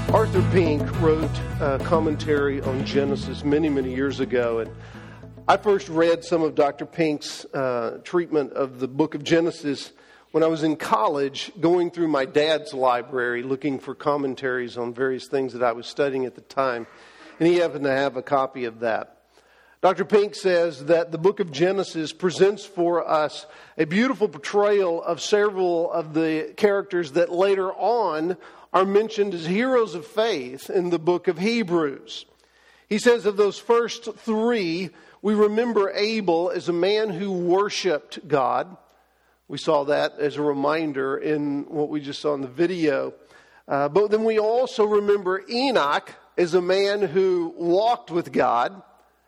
Arthur Pink wrote a commentary on Genesis many, many years ago, and I first read some of Dr. Pink's treatment of the book of Genesis when I was in college, going through my dad's library, looking for commentaries on various things that I was studying at the time, and he happened to have a copy of that. Dr. Pink says that the book of Genesis presents for us a beautiful portrayal of several of the characters that later on are mentioned as heroes of faith in the book of Hebrews. He says of those first three, we remember Abel as a man who worshiped God. We saw that as a reminder in what we just saw in the video. But then we also remember Enoch as a man who walked with God.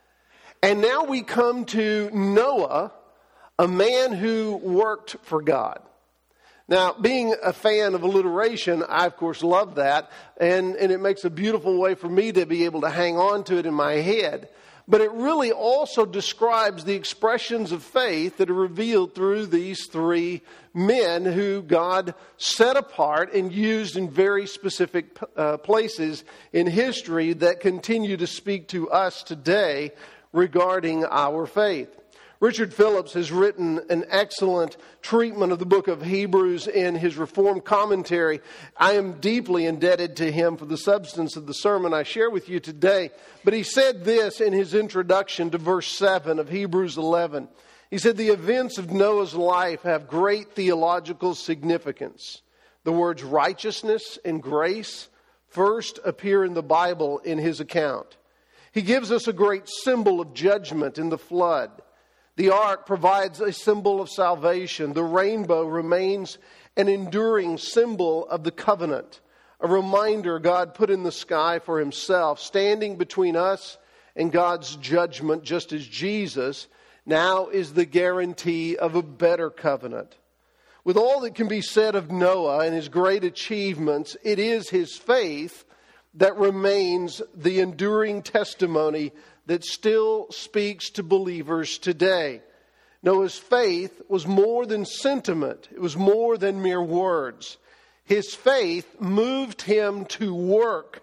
And now we come to Noah, a man who worked for God. Now, being a fan of alliteration, I, of course, love that. And it makes a beautiful way for me to be able to hang on to it in my head. But it really also describes the expressions of faith that are revealed through these three men who God set apart and used in very specific places in history that continue to speak to us today regarding our faith. Richard Phillips has written an excellent treatment of the book of Hebrews in his Reformed commentary. I am deeply indebted to him for the substance of the sermon I share with you today. But he said this in his introduction to verse 7 of Hebrews 11. He said, "The events of Noah's life have great theological significance. The words righteousness and grace first appear in the Bible in his account. He gives us a great symbol of judgment in the flood. The ark provides a symbol of salvation. The rainbow remains an enduring symbol of the covenant, a reminder God put in the sky for himself, standing between us and God's judgment, just as Jesus now is the guarantee of a better covenant. With all that can be said of Noah and his great achievements, it is his faith that remains the enduring testimony that still speaks to believers today. Noah's faith was more than sentiment. It was more than mere words. His faith moved him to work.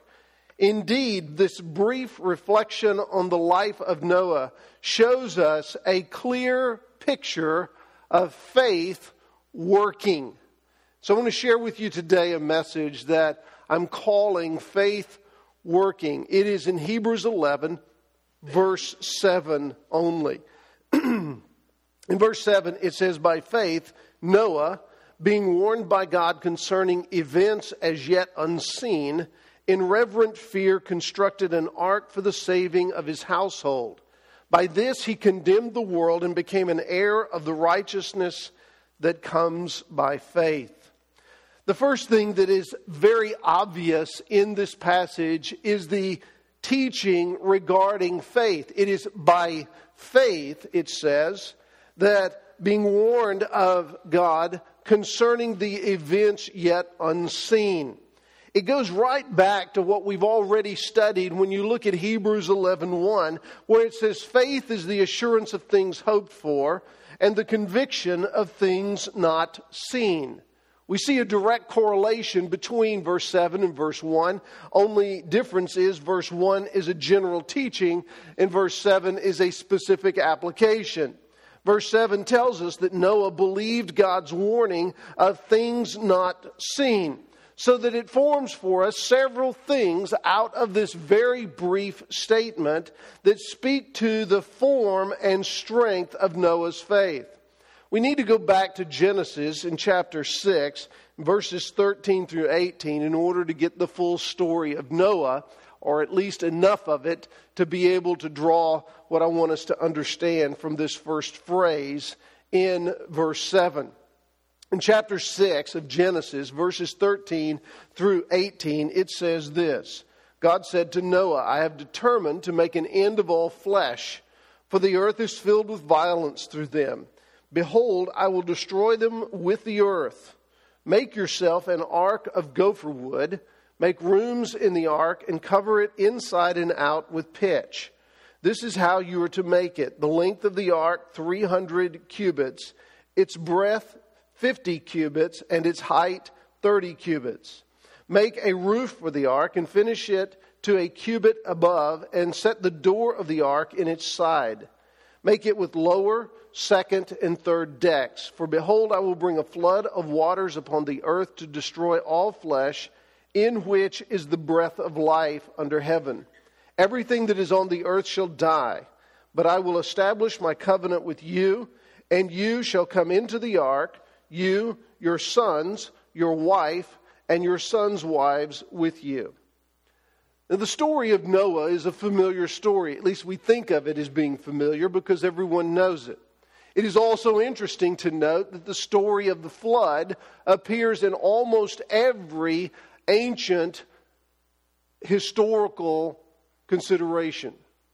Indeed, this brief reflection on the life of Noah shows us a clear picture of faith working. So I want to share with you today a message that I'm calling faith working. It is in Hebrews 11, verse 7 only. In verse 7, it says, "By faith, Noah, being warned by God concerning events as yet unseen, in reverent fear constructed an ark for the saving of his household. By this he condemned the world and became an heir of the righteousness that comes by faith." The first thing that is very obvious in this passage is the teaching regarding faith. It is by faith, it says, that being warned of God concerning the events yet unseen. It goes right back to what we've already studied when you look at Hebrews 11:1, where it says faith is the assurance of things hoped for and the conviction of things not seen. We see a direct correlation between verse 7 and verse 1. Only difference is verse 1 is a general teaching and verse 7 is a specific application. Verse 7 tells us that Noah believed God's warning of things not seen, so that it forms for us several things out of this very brief statement that speak to the form and strength of Noah's faith. We need to go back to Genesis in chapter 6, verses 13 through 18, in order to get the full story of Noah, or at least enough of it to be able to draw what I want us to understand from this first phrase in verse 7. In chapter 6 of Genesis, verses 13 through 18, it says this: "God said to Noah, I have determined to make an end of all flesh, for the earth is filled with violence through them. Behold, I will destroy them with the earth. Make yourself an ark of gopher wood. Make rooms in the ark and cover it inside and out with pitch. This is how you are to make it. The length of the ark, 300 cubits. Its breadth, 50 cubits. And its height, 30 cubits. Make a roof for the ark and finish it to a cubit above, and set the door of the ark in its side. Make it with lower, second, and third decks. For behold, I will bring a flood of waters upon the earth to destroy all flesh, in which is the breath of life under heaven. Everything that is on the earth shall die. But I will establish my covenant with you, and you shall come into the ark, you, your sons, your wife, and your sons' wives with you. Now, the story of Noah is a familiar story. At least we think of it as being familiar because everyone knows it. It is also interesting to note that the story of the flood appears in almost every ancient historical consideration.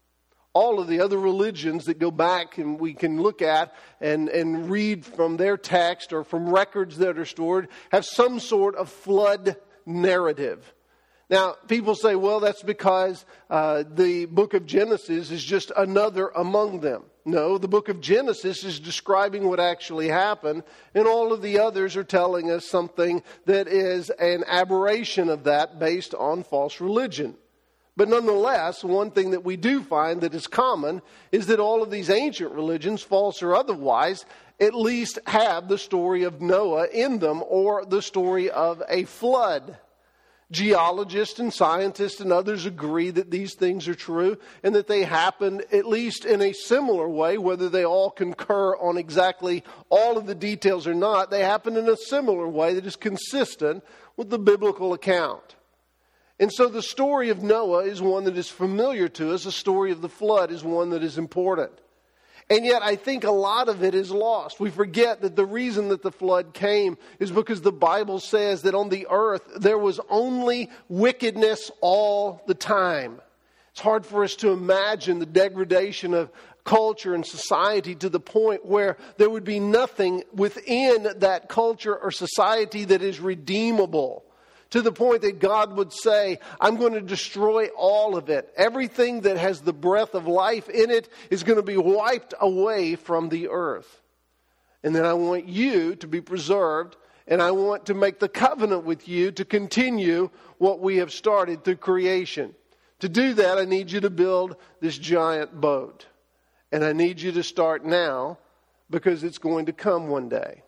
All of the other religions that go back and we can look at and read from their text or from records that are stored have some sort of flood narrative. Now, people say, well, that's because the book of Genesis is just another among them. No, the book of Genesis is describing what actually happened, and all of the others are telling us something that is an aberration of that based on false religion. But nonetheless, one thing that we do find that is common is that all of these ancient religions, false or otherwise, at least have the story of Noah in them or the story of a flood. Geologists and scientists and others agree that these things are true and that they happened at least in a similar way, whether they all concur on exactly all of the details or not. They happen in a similar way that is consistent with the biblical account. And so the story of Noah is one that is familiar to us. The story of the flood is one that is important. And yet I think a lot of it is lost. We forget that the reason that the flood came is because the Bible says that on the earth there was only wickedness all the time. It's hard for us to imagine the degradation of culture and society to the point where there would be nothing within that culture or society that is redeemable. To the point that God would say, I'm going to destroy all of it. Everything that has the breath of life in it is going to be wiped away from the earth. And then I want you to be preserved, and I want to make the covenant with you to continue what we have started through creation. To do that, I need you to build this giant boat. And I need you to start now because it's going to come one day.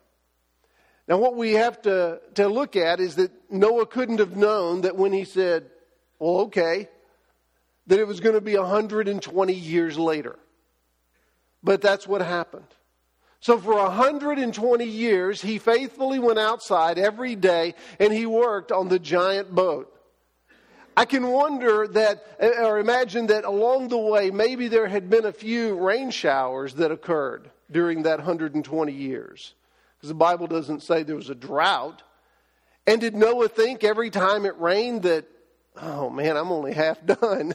Now, what we have to look at is that Noah couldn't have known that when he said, well, okay, that it was going to be 120 years later. But that's what happened. So for 120 years, he faithfully went outside every day and he worked on the giant boat. I can wonder that, or imagine that along the way, maybe there had been a few rain showers that occurred during that 120 years. Because the Bible doesn't say there was a drought. And did Noah think every time it rained that, oh man, I'm only half done?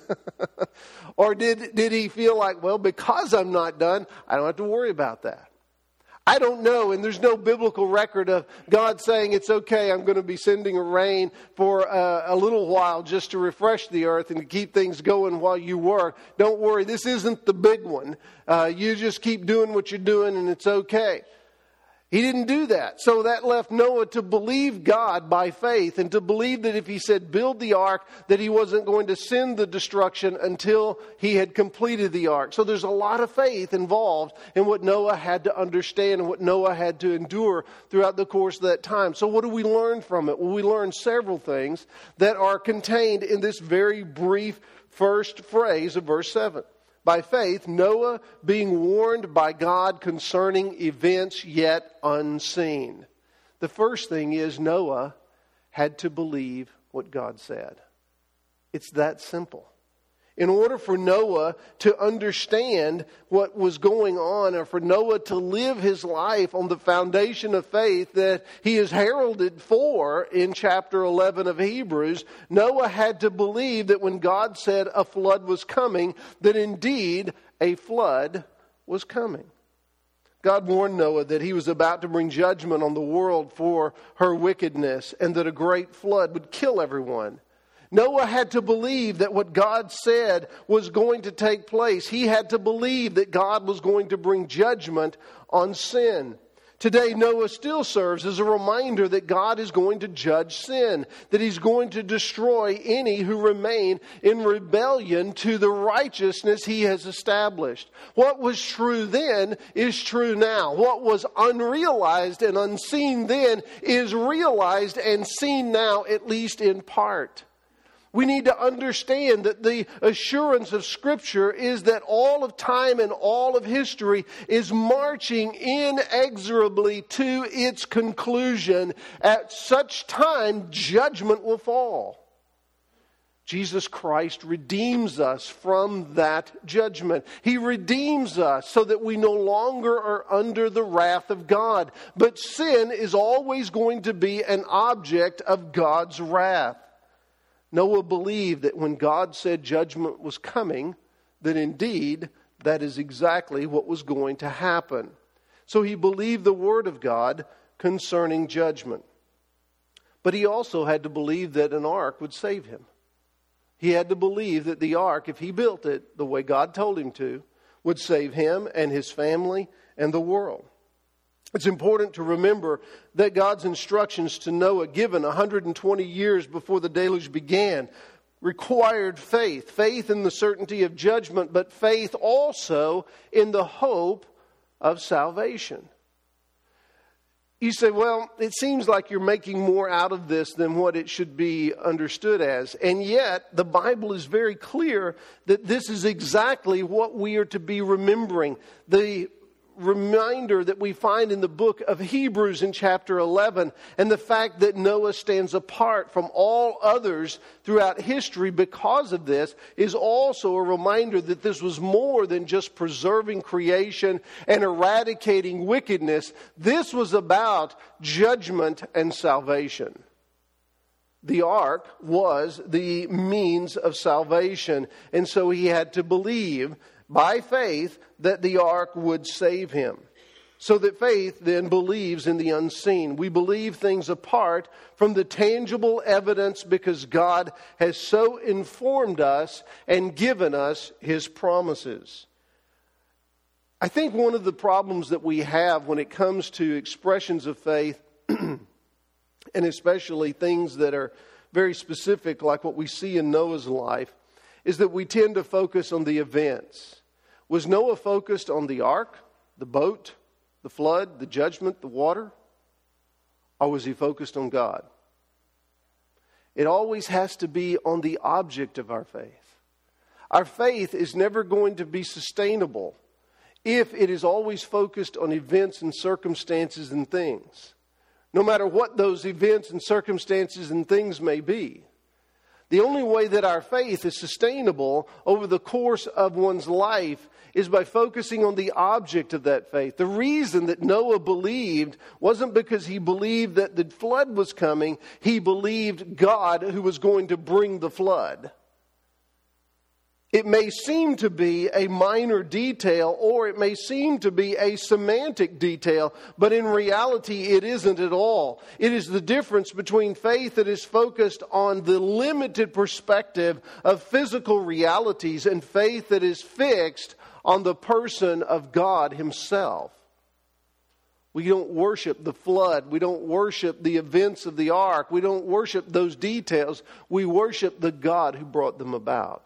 Or did he feel like, well, because I'm not done, I don't have to worry about that? I don't know, and there's no biblical record of God saying, it's okay, I'm going to be sending a rain for a little while just to refresh the earth and to keep things going while you work. Don't worry, this isn't the big one. You just keep doing what you're doing and it's okay. He didn't do that. So that left Noah to believe God by faith and to believe that if he said build the ark, that he wasn't going to send the destruction until he had completed the ark. So there's a lot of faith involved in what Noah had to understand and what Noah had to endure throughout the course of that time. So what do we learn from it? Well, we learn several things that are contained in this very brief first phrase of verse 7. By faith, Noah being warned by God concerning events yet unseen. The first thing is Noah had to believe what God said. It's that simple. In order for Noah to understand what was going on, or for Noah to live his life on the foundation of faith that he is heralded for in chapter 11 of Hebrews, Noah had to believe that when God said a flood was coming, that indeed a flood was coming. God warned Noah that he was about to bring judgment on the world for her wickedness and that a great flood would kill everyone. Noah had to believe that what God said was going to take place. He had to believe that God was going to bring judgment on sin. Today, Noah still serves as a reminder that God is going to judge sin, that He's going to destroy any who remain in rebellion to the righteousness He has established. What was true then is true now. What was unrealized and unseen then is realized and seen now, at least in part. We need to understand that the assurance of Scripture is that all of time and all of history is marching inexorably to its conclusion. At such time, judgment will fall. Jesus Christ redeems us from that judgment. He redeems us so that we no longer are under the wrath of God. But sin is always going to be an object of God's wrath. Noah believed that when God said judgment was coming, that indeed that is exactly what was going to happen. So he believed the word of God concerning judgment. But he also had to believe that an ark would save him. He had to believe that the ark, if he built it the way God told him to, would save him and his family and the world. It's important to remember that God's instructions to Noah, given 120 years before the deluge began, required faith. Faith in the certainty of judgment, but faith also in the hope of salvation. You say, well, it seems like you're making more out of this than what it should be understood as. And yet, the Bible is very clear that this is exactly what we are to be remembering. The reminder that we find in the book of Hebrews in chapter 11, and the fact that Noah stands apart from all others throughout history because of this, is also a reminder that this was more than just preserving creation and eradicating wickedness. This was about judgment and salvation. The ark was the means of salvation, and so he had to believe by faith that the ark would save him. So that faith then believes in the unseen. We believe things apart from the tangible evidence because God has so informed us and given us His promises. I think one of the problems that we have when it comes to expressions of faith, and especially things that are very specific like what we see in Noah's life, is that we tend to focus on the events. Was Noah focused on the ark, the boat, the flood, the judgment, the water? Or was he focused on God? It always has to be on the object of our faith. Our faith is never going to be sustainable if it is always focused on events and circumstances and things, no matter what those events and circumstances and things may be. The only way that our faith is sustainable over the course of one's life is by focusing on the object of that faith. The reason that Noah believed wasn't because he believed that the flood was coming. He believed God who was going to bring the flood. It may seem to be a minor detail, or it may seem to be a semantic detail, but in reality it isn't at all. It is the difference between faith that is focused on the limited perspective of physical realities and faith that is fixed on the person of God Himself. We don't worship the flood. We don't worship the events of the ark. We don't worship those details. We worship the God who brought them about.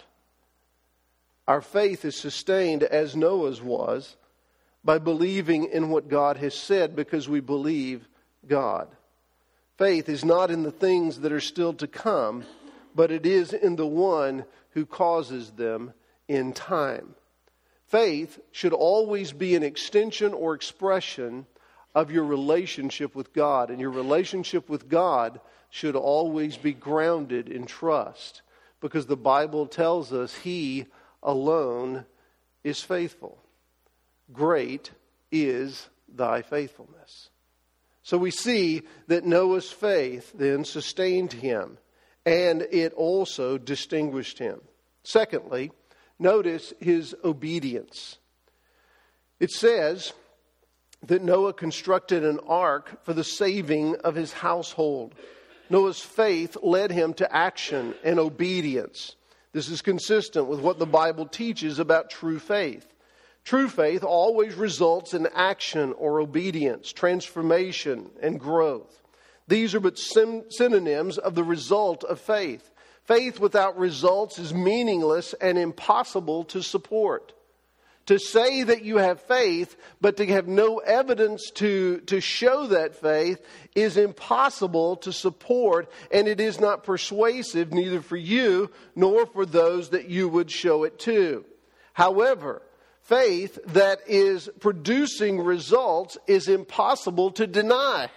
Our faith is sustained, as Noah's was, by believing in what God has said because we believe God. Faith is not in the things that are still to come, but it is in the one who causes them in time. Faith should always be an extension or expression of your relationship with God, and your relationship with God should always be grounded in trust, because the Bible tells us He alone is faithful. Great is thy faithfulness. So we see that Noah's faith then sustained him, and it also distinguished him. Secondly, notice his obedience. It says that Noah constructed an ark for the saving of his household. Noah's faith led him to action and obedience. This is consistent with what the Bible teaches about true faith. True faith always results in action or obedience, transformation, and growth. These are but synonyms of the result of faith. Faith without results is meaningless and impossible to support. To say that you have faith, but to have no evidence to show that faith is impossible to support, and it is not persuasive neither for you nor for those that you would show it to. However, faith that is producing results is impossible to deny.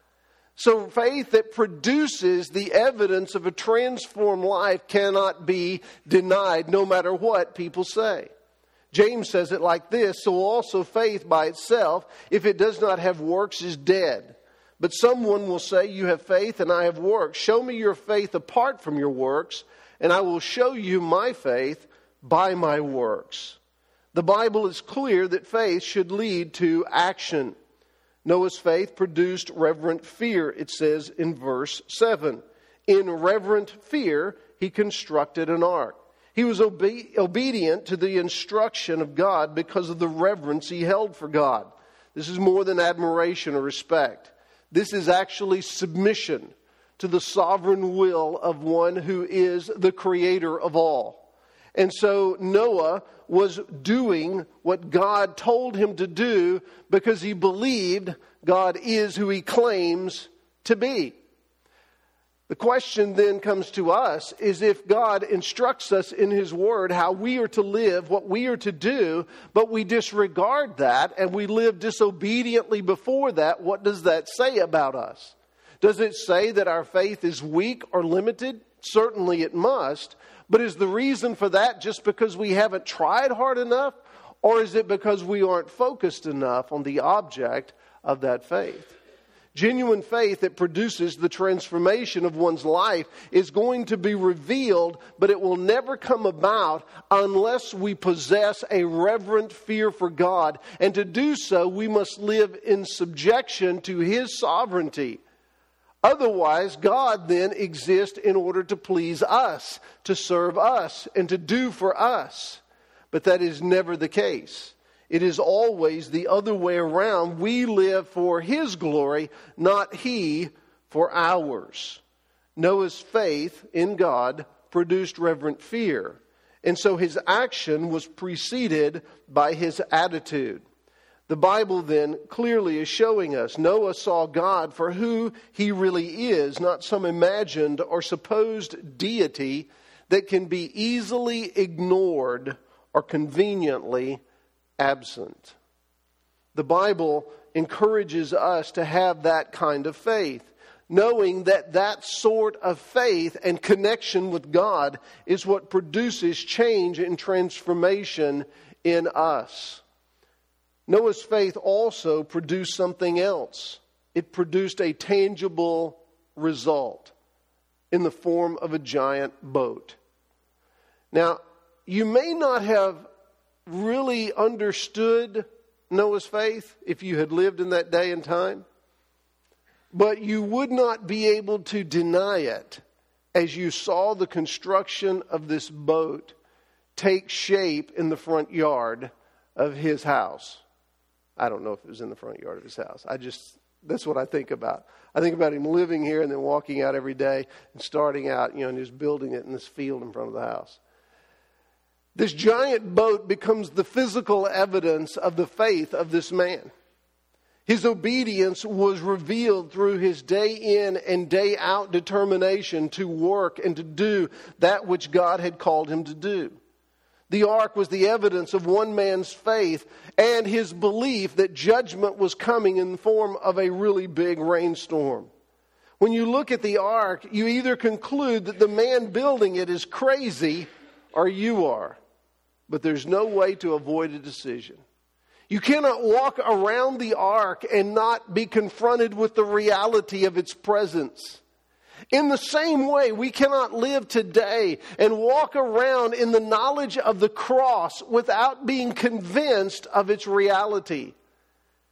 So faith that produces the evidence of a transformed life cannot be denied, no matter what people say. James says it like this: so also faith by itself, if it does not have works, is dead. But someone will say, you have faith and I have works. Show me your faith apart from your works, and I will show you my faith by my works. The Bible is clear that faith should lead to action. Noah's faith produced reverent fear, it says in verse 7. In reverent fear, he constructed an ark. He was obedient to the instruction of God because of the reverence he held for God. This is more than admiration or respect. This is actually submission to the sovereign will of one who is the creator of all. And so Noah was doing what God told him to do because he believed God is who he claims to be. The question then comes to us is if God instructs us in his word how we are to live, what we are to do, but we disregard that and we live disobediently before that, what does that say about us? Does it say that our faith is weak or limited? Certainly it must. But is the reason for that just because we haven't tried hard enough? Or is it because we aren't focused enough on the object of that faith? Genuine faith that produces the transformation of one's life is going to be revealed, but it will never come about unless we possess a reverent fear for God. And to do so, we must live in subjection to his sovereignty. Otherwise, God then exists in order to please us, to serve us, and to do for us. But that is never the case. It is always the other way around. We live for his glory, not he for ours. Noah's faith in God produced reverent fear. And so his action was preceded by his attitude. The Bible then clearly is showing us Noah saw God for who he really is, not some imagined or supposed deity that can be easily ignored or conveniently absent. The Bible encourages us to have that kind of faith, knowing that that sort of faith and connection with God is what produces change and transformation in us. Noah's faith also produced something else. It produced a tangible result in the form of a giant boat. Now, you may not have really understood Noah's faith if you had lived in that day and time, but you would not be able to deny it as you saw the construction of this boat take shape in the front yard of his house. I don't know if it was in the front yard of his house. That's what I think about. I think about him living here and then walking out every day and starting out, and just building it in this field in front of the house. This giant boat becomes the physical evidence of the faith of this man. His obedience was revealed through his day in and day out determination to work and to do that which God had called him to do. The ark was the evidence of one man's faith and his belief that judgment was coming in the form of a really big rainstorm. When you look at the ark, you either conclude that the man building it is crazy or you are. But there's no way to avoid a decision. You cannot walk around the ark and not be confronted with the reality of its presence. In the same way, we cannot live today and walk around in the knowledge of the cross without being convinced of its reality.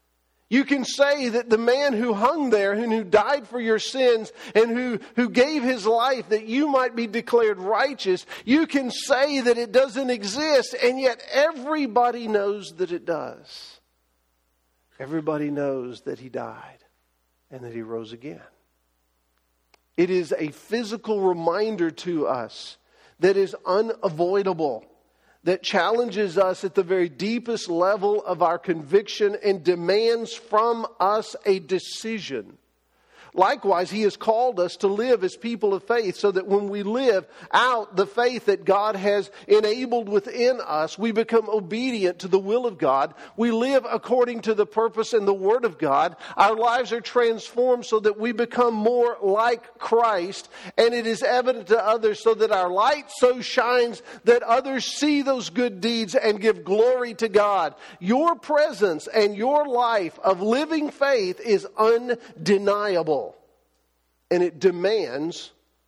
You can say that the man who hung there and who died for your sins and who gave his life that you might be declared righteous, you can say that it doesn't exist, and yet everybody knows that it does. Everybody knows that he died and that he rose again. It is a physical reminder to us that is unavoidable, that challenges us at the very deepest level of our conviction and demands from us a decision. Likewise, he has called us to live as people of faith so that when we live out the faith that God has enabled within us, we become obedient to the will of God. We live according to the purpose and the Word of God. Our lives are transformed so that we become more like Christ, and it is evident to others so that our light so shines that others see those good deeds and give glory to God. Your presence and your life of living faith is undeniable. And it demands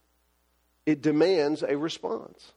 a response.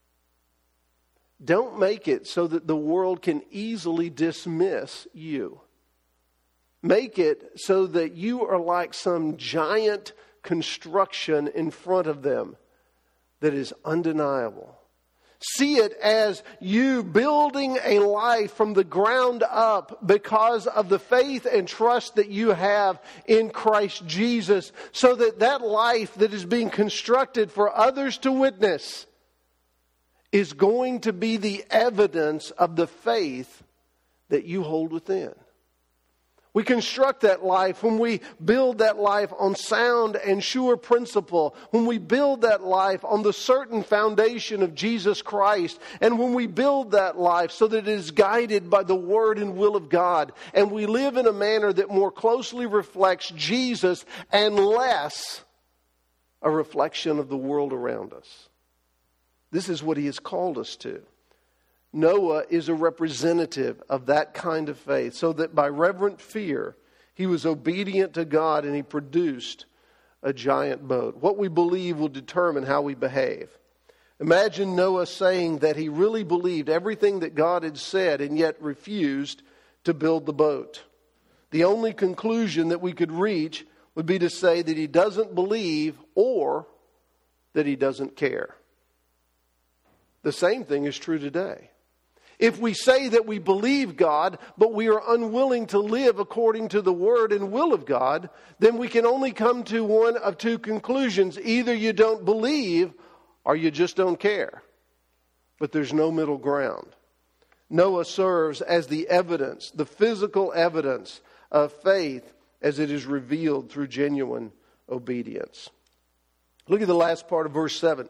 Don't make it so that the world can easily dismiss you. Make it so that you are like some giant construction in front of them that is undeniable. See it as you building a life from the ground up because of the faith and trust that you have in Christ Jesus, so that that life that is being constructed for others to witness is going to be the evidence of the faith that you hold within. We construct that life when we build that life on sound and sure principle, when we build that life on the certain foundation of Jesus Christ, and when we build that life so that it is guided by the Word and will of God, and we live in a manner that more closely reflects Jesus and less a reflection of the world around us. This is what he has called us to. Noah is a representative of that kind of faith, so that by reverent fear, he was obedient to God and he produced a giant boat. What we believe will determine how we behave. Imagine Noah saying that he really believed everything that God had said and yet refused to build the boat. The only conclusion that we could reach would be to say that he doesn't believe or that he doesn't care. The same thing is true today. If we say that we believe God, but we are unwilling to live according to the Word and will of God, then we can only come to one of two conclusions. Either you don't believe or you just don't care. But there's no middle ground. Noah serves as the evidence, the physical evidence of faith as it is revealed through genuine obedience. Look at the last part of verse 7.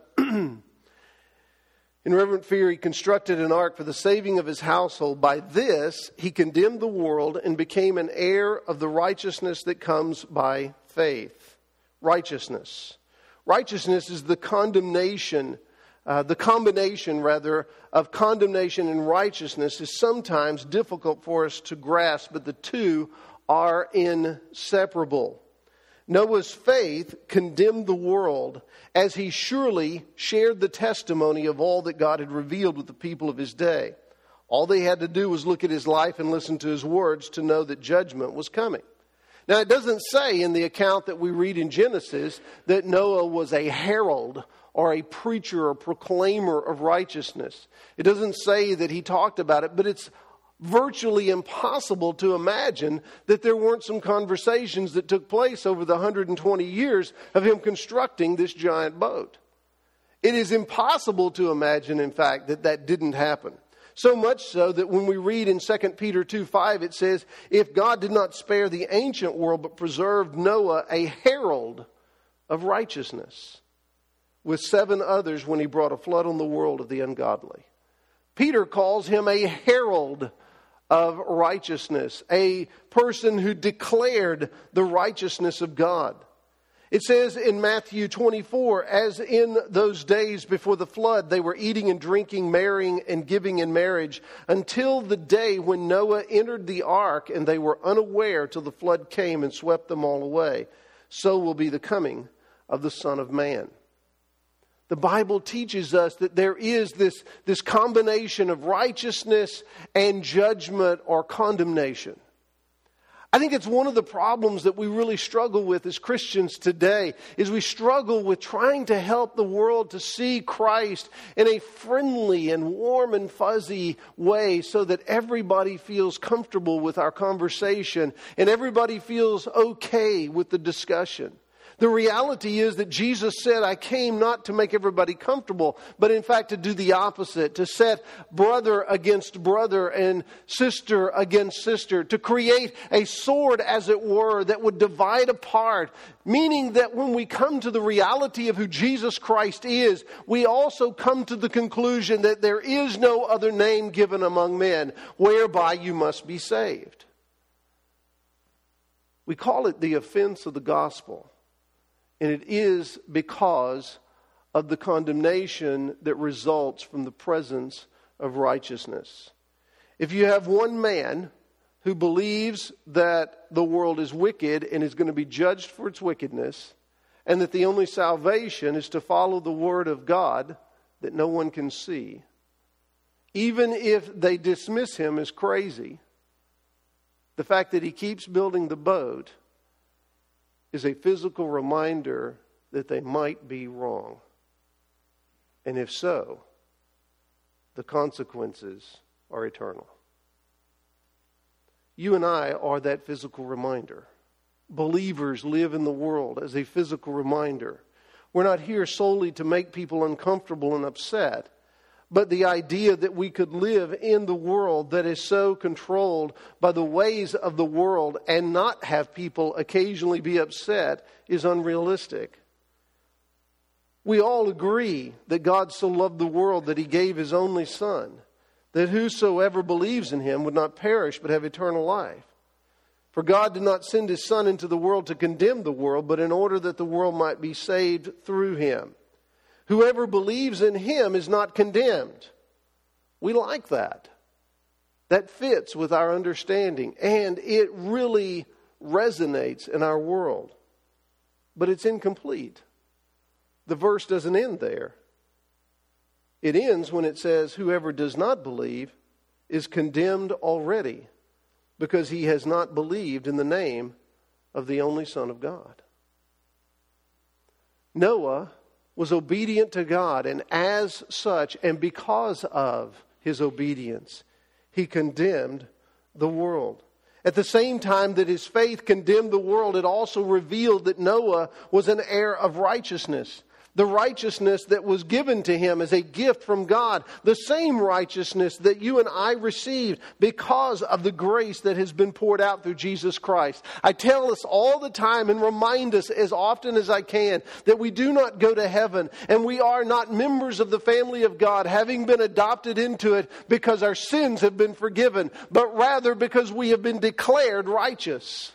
In reverent fear, he constructed an ark for the saving of his household. By this, he condemned the world and became an heir of the righteousness that comes by faith. Righteousness. Righteousness is the combination of condemnation and righteousness is sometimes difficult for us to grasp, but the two are inseparable. Noah's faith condemned the world as he surely shared the testimony of all that God had revealed with the people of his day. All they had to do was look at his life and listen to his words to know that judgment was coming. Now, it doesn't say in the account that we read in Genesis that Noah was a herald or a preacher or proclaimer of righteousness. It doesn't say that he talked about it, but it's virtually impossible to imagine that there weren't some conversations that took place over the 120 years of him constructing this giant boat. It is impossible to imagine, in fact, that that didn't happen. So much so that when we read in 2 Peter 2:5, it says, if God did not spare the ancient world, but preserved Noah, a herald of righteousness, with 7 others when he brought a flood on the world of the ungodly. Peter calls him a herald of righteousness, a person who declared the righteousness of God. It says in Matthew 24, as in those days before the flood, they were eating and drinking, marrying and giving in marriage, until the day when Noah entered the ark, and they were unaware till the flood came and swept them all away. So will be the coming of the Son of Man. The Bible teaches us that there is this combination of righteousness and judgment or condemnation. I think it's one of the problems that we really struggle with as Christians today, is we struggle with trying to help the world to see Christ in a friendly and warm and fuzzy way so that everybody feels comfortable with our conversation and everybody feels okay with the discussion. The reality is that Jesus said, I came not to make everybody comfortable, but in fact to do the opposite, to set brother against brother and sister against sister, to create a sword, as it were, that would divide apart, meaning that when we come to the reality of who Jesus Christ is, we also come to the conclusion that there is no other name given among men whereby you must be saved. We call it the offense of the gospel. And it is because of the condemnation that results from the presence of righteousness. If you have one man who believes that the world is wicked and is going to be judged for its wickedness, and that the only salvation is to follow the word of God that no one can see, even if they dismiss him as crazy, the fact that he keeps building the boat is a physical reminder that they might be wrong. And if so, the consequences are eternal. You and I are that physical reminder. Believers live in the world as a physical reminder. We're not here solely to make people uncomfortable and upset, but the idea that we could live in the world that is so controlled by the ways of the world and not have people occasionally be upset is unrealistic. We all agree that God so loved the world that he gave his only Son, that whosoever believes in him would not perish but have eternal life. For God did not send his Son into the world to condemn the world, but in order that the world might be saved through him. Whoever believes in him is not condemned. We like that. That fits with our understanding, and it really resonates in our world. But it's incomplete. The verse doesn't end there. It ends when it says, whoever does not believe is condemned already, because he has not believed in the name of the only Son of God. Noah was obedient to God, and as such, and because of his obedience, he condemned the world. At the same time that his faith condemned the world, it also revealed that Noah was an heir of righteousness. The righteousness that was given to him as a gift from God. The same righteousness that you and I received because of the grace that has been poured out through Jesus Christ. I tell us all the time and remind us as often as I can that we do not go to heaven and we are not members of the family of God, having been adopted into it because our sins have been forgiven, but rather because we have been declared righteous.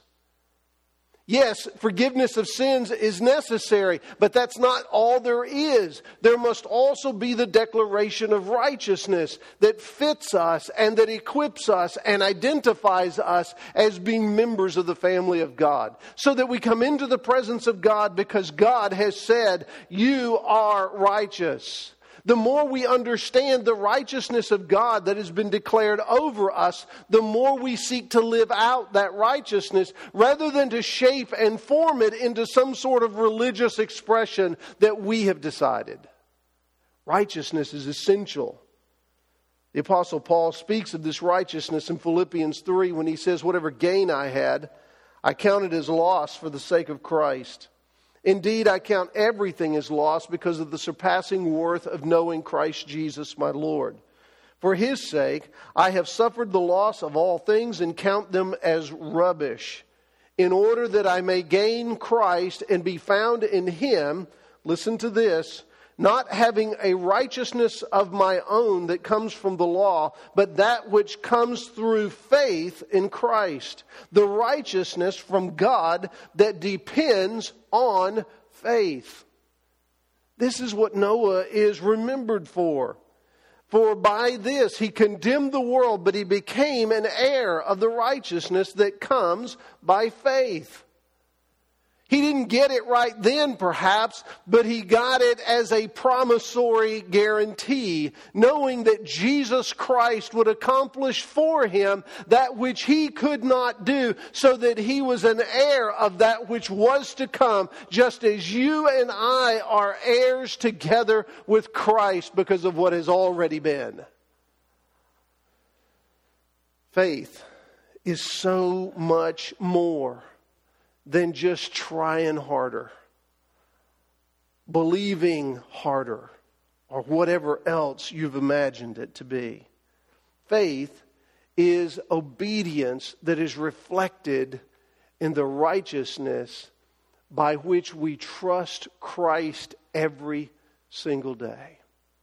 Yes, forgiveness of sins is necessary, but that's not all there is. There must also be the declaration of righteousness that fits us and that equips us and identifies us as being members of the family of God. So that we come into the presence of God because God has said, you are righteous. The more we understand the righteousness of God that has been declared over us, the more we seek to live out that righteousness rather than to shape and form it into some sort of religious expression that we have decided. Righteousness is essential. The Apostle Paul speaks of this righteousness in Philippians 3 when he says, whatever gain I had, I counted as loss for the sake of Christ. Indeed, I count everything as loss because of the surpassing worth of knowing Christ Jesus my Lord. For his sake, I have suffered the loss of all things and count them as rubbish, in order that I may gain Christ and be found in him, listen to this, not having a righteousness of my own that comes from the law, but that which comes through faith in Christ, the righteousness from God that depends on faith. This is what Noah is remembered for. For by this he condemned the world, but he became an heir of the righteousness that comes by faith. He didn't get it right then, perhaps, but he got it as a promissory guarantee, knowing that Jesus Christ would accomplish for him that which he could not do, so that he was an heir of that which was to come, just as you and I are heirs together with Christ because of what has already been. Faith is so much more than just trying harder, believing harder, or whatever else you've imagined it to be. Faith is obedience that is reflected in the righteousness by which we trust Christ every single day.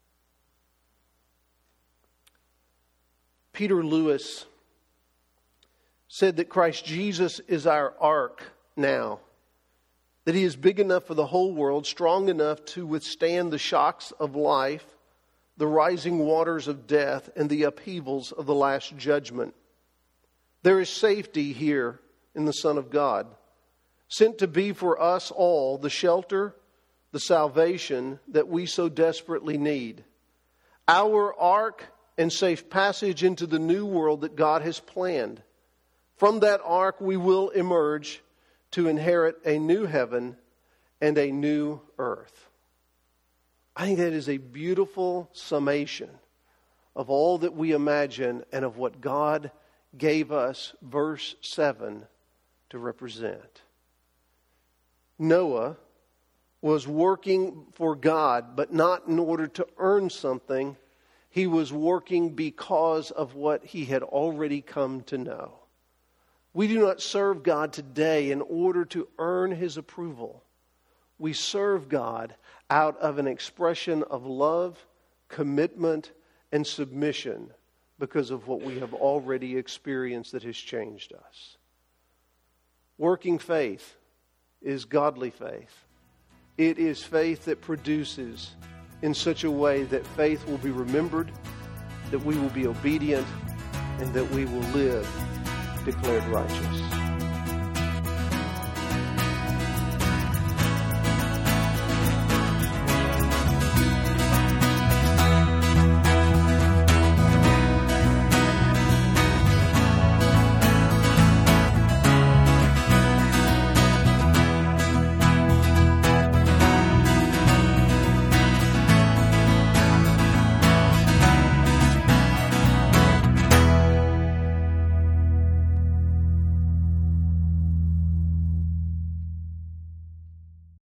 Peter Lewis said that Christ Jesus is our ark now, that he is big enough for the whole world, strong enough to withstand the shocks of life, the rising waters of death, and the upheavals of the last judgment. There is safety here in the Son of God, sent to be for us all the shelter, the salvation that we so desperately need. Our ark and safe passage into the new world that God has planned. From that ark we will emerge to inherit a new heaven and a new earth. I think that is a beautiful summation of all that we imagine and of what God gave us, verse 7, to represent. Noah was working for God, but not in order to earn something. He was working because of what he had already come to know. We do not serve God today in order to earn his approval. We serve God out of an expression of love, commitment, and submission because of what we have already experienced that has changed us. Working faith is godly faith. It is faith that produces in such a way that faith will be remembered, that we will be obedient, and that we will live declared righteous.